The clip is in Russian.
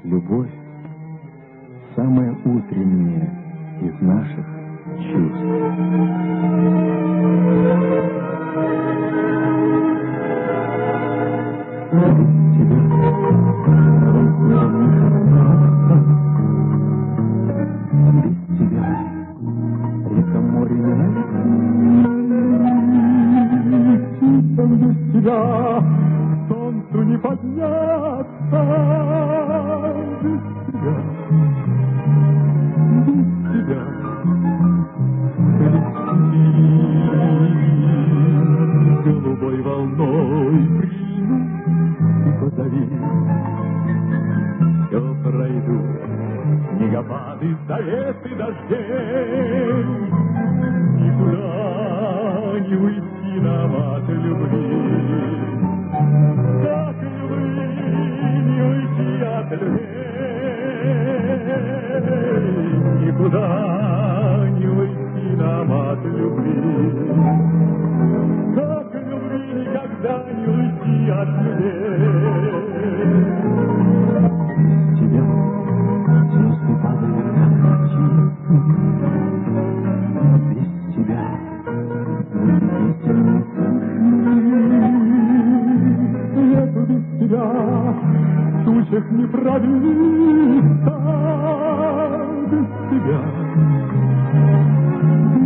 Любовь — самое утреннее из наших чувств. Тебя без тебя река море не без тебя солнцу не подняться, без тебя голубой волной прильну и позови. Все пройду, снегопады, завесы дождей, никуда не уйти нам от любви. Как любви не уйти от людей, никуда не уйти нам от любви. Как любви никогда не уйти от людей. Тебя звезды падают на ночи, без тебя мы песен не слышны. Нету без тебя в тучах не пробиться, без тебя